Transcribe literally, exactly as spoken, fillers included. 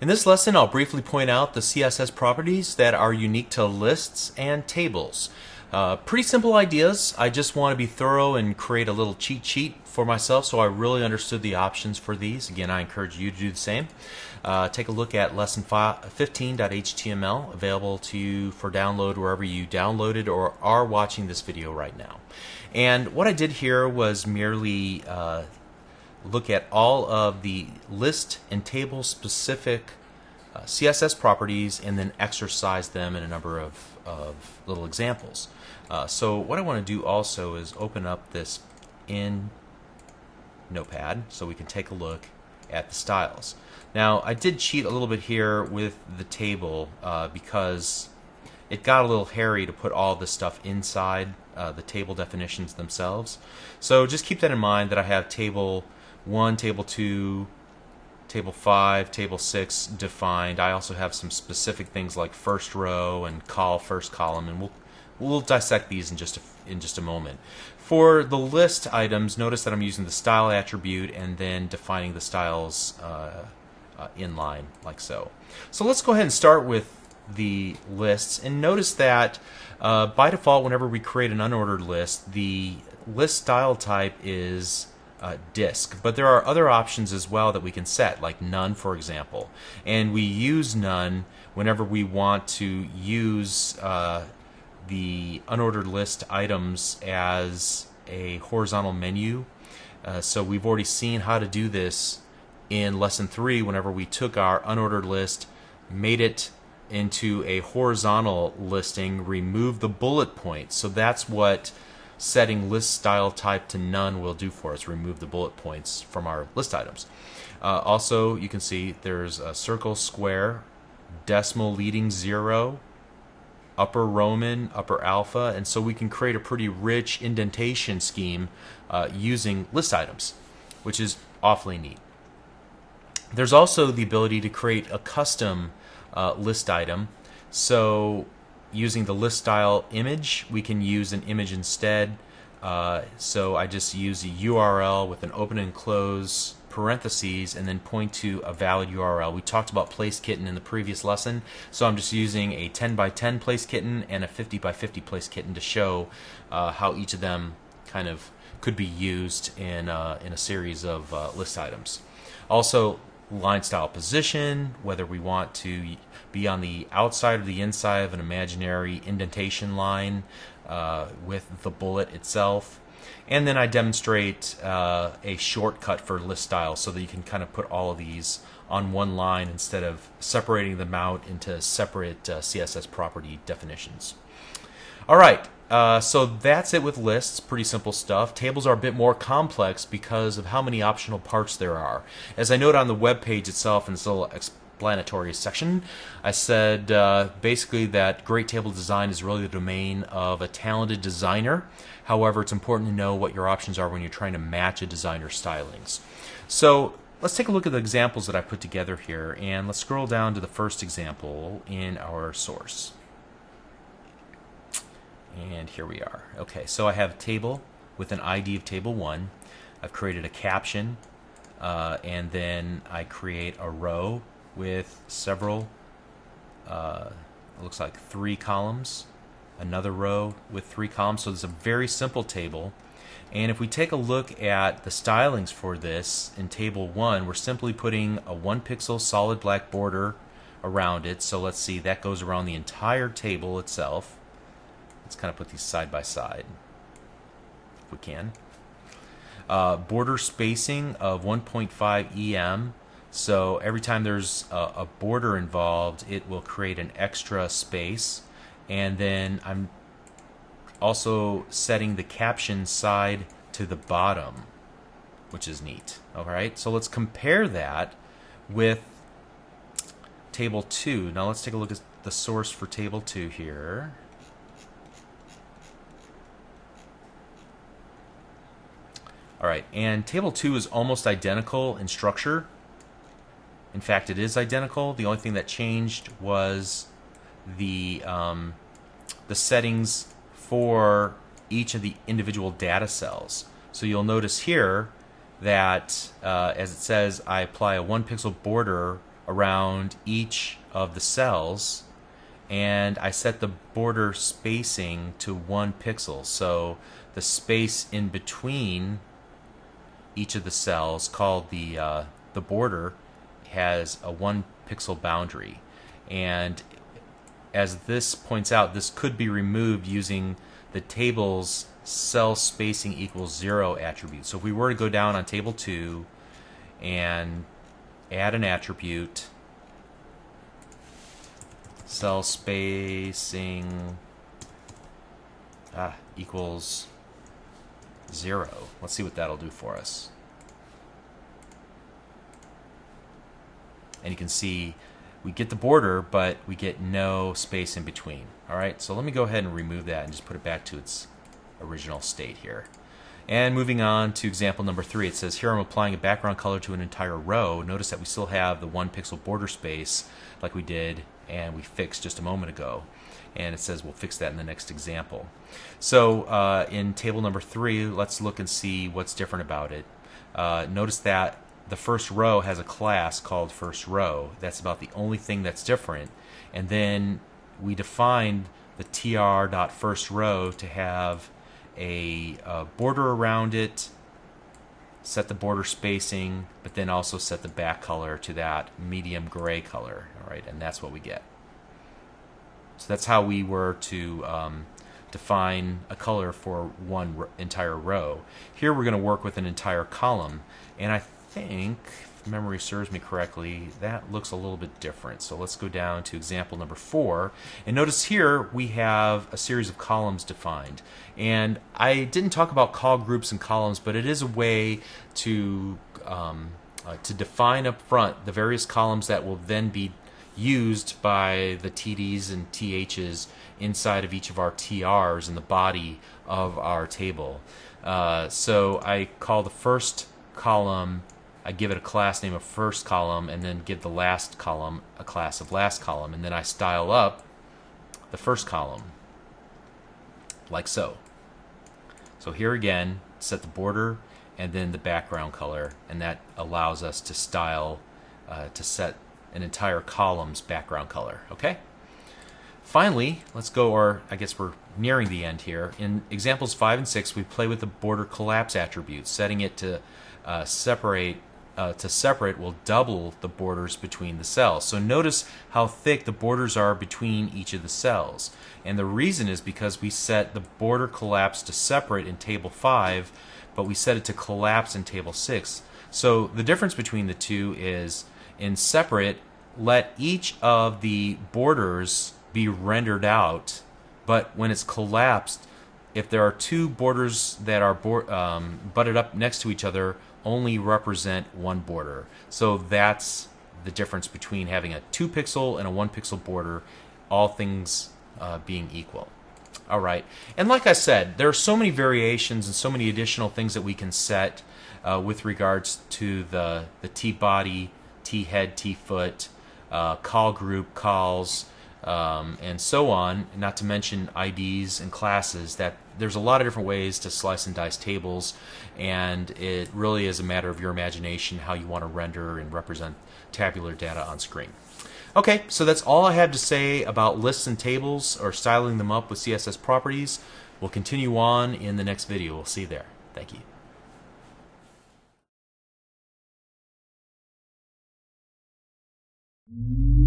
In this lesson, I'll briefly point out the C S S properties that are unique to lists and tables. Uh, pretty simple ideas. I just want to be thorough and create a little cheat sheet for myself so I really understood the options for these. Again, I encourage you to do the same. Uh, take a look at lesson fifteen dot H T M L, available to you for download wherever you downloaded or are watching this video right now. And what I did here was merely uh, look at all of the list and table specific uh, C S S properties and then exercise them in a number of, of little examples. Uh, so what I want to do also is open up this in Notepad so we can take a look at the styles. Now I did cheat a little bit here with the table uh, because it got a little hairy to put all this stuff inside uh, the table definitions themselves. So just keep that in mind that I have table one, table two, table five, table six defined. I also have some specific things like first row and col first column, and we'll we'll dissect these in just a, in just a moment. For the list items, notice that I'm using the style attribute and then defining the styles uh, uh, inline like so. So let's go ahead and start with the lists, and notice that uh, by default, whenever we create an unordered list, the list style type is Uh, disk, but there are other options as well that we can set, like none, for example. And we use none whenever we want to use uh, the unordered list items as a horizontal menu. Uh, so we've already seen how to do this in lesson three whenever we took our unordered list, made it into a horizontal listing, removed the bullet points. So that's what setting list style type to none will do for us, remove the bullet points from our list items. Uh, also, you can see there's a circle, square, decimal leading zero, upper Roman, upper alpha, and so we can create a pretty rich indentation scheme uh, using list items, which is awfully neat. There's also the ability to create a custom uh, list item. So using the list style image, we can use an image instead. Uh, so I just use a U R L with an open and close parentheses and then point to a valid U R L. We talked about place kitten in the previous lesson, so I'm just using a ten by ten place kitten and a fifty by fifty place kitten to show uh, how each of them kind of could be used in, uh, in a series of uh, list items. Also, line style position, whether we want to be on the outside or the inside of an imaginary indentation line uh, with the bullet itself. And then I demonstrate uh, a shortcut for list style so that you can kind of put all of these on one line instead of separating them out into separate uh, C S S property definitions. All right, uh, so that's it with lists. Pretty simple stuff. Tables are a bit more complex because of how many optional parts there are. As I note on the web page itself in this little explanatory section, I said uh, basically that great table design is really the domain of a talented designer. However, it's important to know what your options are when you're trying to match a designer's stylings. So let's take a look at the examples that I put together here, and let's scroll down to the first example in our source. And here we are. Okay, so I have a table with an I D of table one. I've created a caption, uh, and then I create a row with several, uh, it looks like three columns, another row with three columns. So it's a very simple table. And if we take a look at the stylings for this in table one, we're simply putting a one pixel solid black border around it. So let's see, that goes around the entire table itself. Let's kind of put these side by side if we can. Uh, border spacing of one point five E M. So every time there's a, a border involved, it will create an extra space. And then I'm also setting the caption side to the bottom, which is neat. All right, so let's compare that with table two. Now let's take a look at the source for table two here. All right, and table two is almost identical in structure. In fact, it is identical. The only thing that changed was the um, the settings for each of the individual data cells. So you'll notice here that, uh, as it says, I apply a one pixel border around each of the cells, and I set the border spacing to one pixel. So the space in between each of the cells, called the uh, the border, has a one pixel boundary. And as this points out, this could be removed using the table's cell spacing equals zero attribute. So if we were to go down on table two and add an attribute, cell spacing ah, equals zero. Let's see what that'll do for us. And you can see we get the border, but we get no space in between. All right, so let me go ahead and remove that and just put it back to its original state here. And moving on to example number three, it says here I'm applying a background color to an entire row. Notice that we still have the one pixel border space like we did and we fixed just a moment ago. And it says we'll fix that in the next example. So uh, in table number three, let's look and see what's different about it. Uh, notice that the first row has a class called first row. That's about the only thing that's different. And then we defined the tr.firstRow to have a, a border around it, set the border spacing, but then also set the back color to that medium gray color. All right, and that's what we get. So that's how we were to um, define a color for one r entire row. Here we're going to work with an entire column, and I think, if memory serves me correctly, that looks a little bit different. So let's go down to example number four, and notice here we have a series of columns defined. And I didn't talk about call groups and columns, but it is a way to um, uh, to define up front the various columns that will then be used by the T Ds and T Hs inside of each of our T Rs in the body of our table. Uh, so I call the first column, I give it a class name of first column, and then give the last column a class of last column, and then I style up the first column like so. So here again, set the border and then the background color, and that allows us to style uh, to set an entire column's background color. Okay? Finally, let's go, or I guess we're nearing the end here. In examples five and six, we play with the border collapse attribute. Setting it to uh, separate uh, to separate will double the borders between the cells. So notice how thick the borders are between each of the cells. And the reason is because we set the border collapse to separate in table five, but we set it to collapse in table six. So the difference between the two is, in separate, let each of the borders be rendered out, but when it's collapsed, if there are two borders that are bo um, butted up next to each other, only represent one border. So that's the difference between having a two pixel and a one pixel border, all things uh, being equal. All right, and like I said, there are so many variations and so many additional things that we can set uh, with regards to the, the T-body, T-head, T-foot, uh, call group, calls, um, and so on, not to mention I Ds and classes. That there's a lot of different ways to slice and dice tables, and it really is a matter of your imagination how you want to render and represent tabular data on screen. Okay, so that's all I have to say about lists and tables, or styling them up with C S S properties. We'll continue on in the next video. We'll see you there. Thank you.